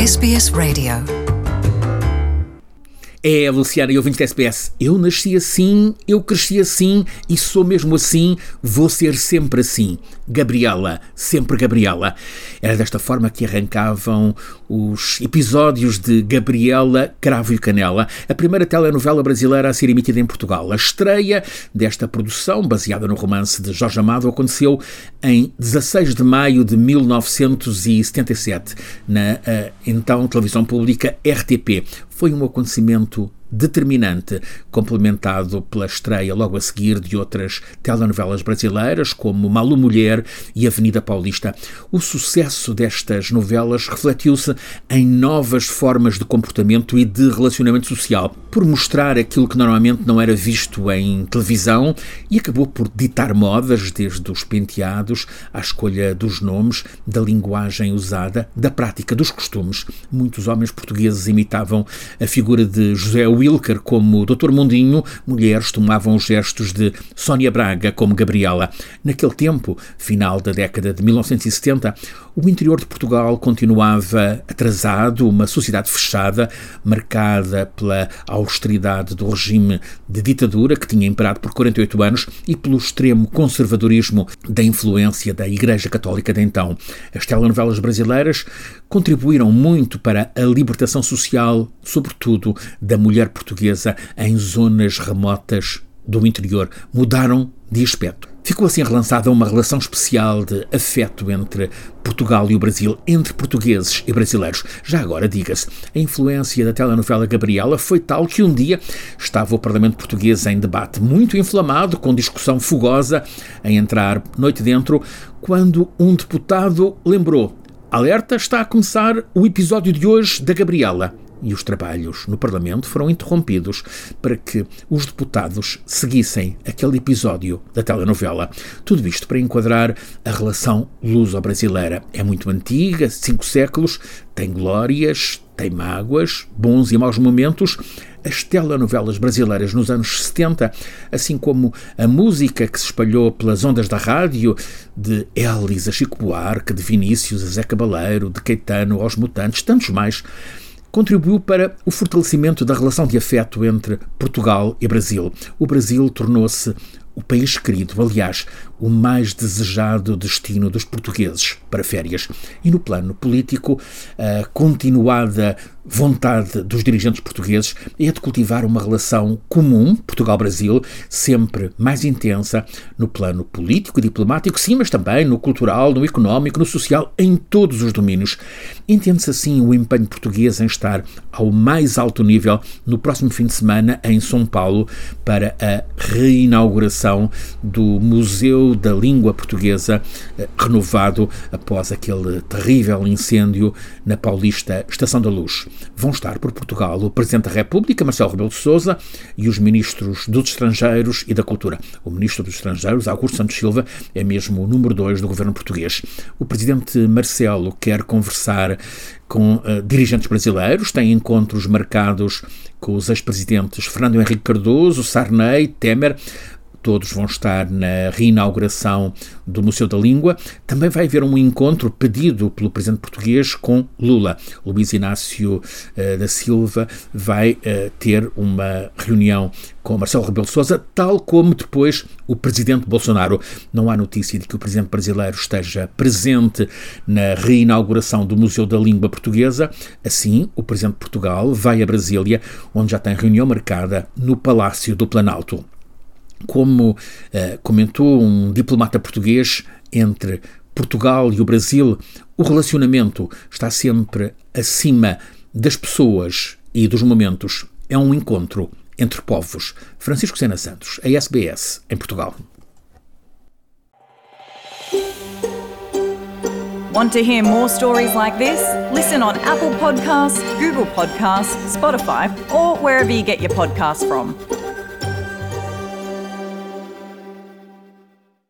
SBS Radio. É, Luciana e ouvintes da SBS, eu nasci assim, eu cresci assim e sou mesmo assim, vou ser sempre assim. Gabriela, sempre Gabriela. Era desta forma que arrancavam os episódios de Gabriela, Cravo e Canela, a primeira telenovela brasileira a ser emitida em Portugal. A estreia desta produção, baseada no romance de Jorge Amado, aconteceu em 16 de maio de 1977, na então televisão pública RTP. Foi um acontecimento determinante, complementado pela estreia logo a seguir de outras telenovelas brasileiras, como Malu Mulher e Avenida Paulista. O sucesso destas novelas refletiu-se em novas formas de comportamento e de relacionamento social, por mostrar aquilo que normalmente não era visto em televisão e acabou por ditar modas, desde os penteados à escolha dos nomes, da linguagem usada, da prática dos costumes. Muitos homens portugueses imitavam a figura de José Wilker como Dr. Mundinho, mulheres tomavam os gestos de Sónia Braga como Gabriela. Naquele tempo, final da década de 1970, o interior de Portugal continuava atrasado, uma sociedade fechada, marcada pela austeridade do regime de ditadura que tinha imperado por 48 anos e pelo extremo conservadorismo da influência da Igreja Católica de então. As telenovelas brasileiras contribuíram muito para a libertação social, sobretudo da mulher portuguesa em zonas remotas do interior. Mudaram de aspecto. Ficou assim relançada uma relação especial de afeto entre Portugal e o Brasil, entre portugueses e brasileiros. Já agora, diga-se, a influência da telenovela Gabriela foi tal que um dia estava o Parlamento português em debate muito inflamado, com discussão fogosa a entrar noite dentro, quando um deputado lembrou: alerta, está a começar o episódio de hoje da Gabriela. E os trabalhos no Parlamento foram interrompidos para que os deputados seguissem aquele episódio da telenovela. Tudo isto para enquadrar a relação luso-brasileira. É muito antiga, 5 séculos, tem glórias, tem mágoas, bons e maus momentos. As telenovelas brasileiras nos anos 70, assim como a música que se espalhou pelas ondas da rádio, de Elis a Chico Buarque, de Vinícius a Zé Cabaleiro, de Caetano aos Mutantes, tantos mais, contribuiu para o fortalecimento da relação de afeto entre Portugal e Brasil. O Brasil tornou-se o país querido, aliás, o mais desejado destino dos portugueses para férias. E no plano político, a continuada vontade dos dirigentes portugueses é de cultivar uma relação comum, Portugal-Brasil, sempre mais intensa no plano político e diplomático, sim, mas também no cultural, no económico, no social, em todos os domínios. Entende-se assim o empenho português em estar ao mais alto nível no próximo fim de semana em São Paulo para a reinauguração do Museu da Língua Portuguesa, renovado após aquele terrível incêndio na Paulista Estação da Luz. Vão estar por Portugal o Presidente da República, Marcelo Rebelo de Sousa, e os Ministros dos Estrangeiros e da Cultura. O Ministro dos Estrangeiros, Augusto Santos Silva, é mesmo o número 2 do governo português. O Presidente Marcelo quer conversar com dirigentes brasileiros, tem encontros marcados com os ex-presidentes Fernando Henrique Cardoso, Sarney, Temer. Todos vão estar na reinauguração do Museu da Língua. Também vai haver um encontro pedido pelo presidente português com Lula. Luís Inácio da Silva vai ter uma reunião com Marcelo Rebelo de Sousa, tal como depois o presidente Bolsonaro. Não há notícia de que o presidente brasileiro esteja presente na reinauguração do Museu da Língua Portuguesa. Assim, o presidente de Portugal vai a Brasília, onde já tem reunião marcada no Palácio do Planalto. Como comentou um diplomata português, entre Portugal e o Brasil, o relacionamento está sempre acima das pessoas e dos momentos. É um encontro entre povos. Francisco Sena Santos, a SBS, em Portugal. Want to hear more stories like this? Listen on Apple Podcasts, Google Podcasts, Spotify, or wherever you get your podcasts from.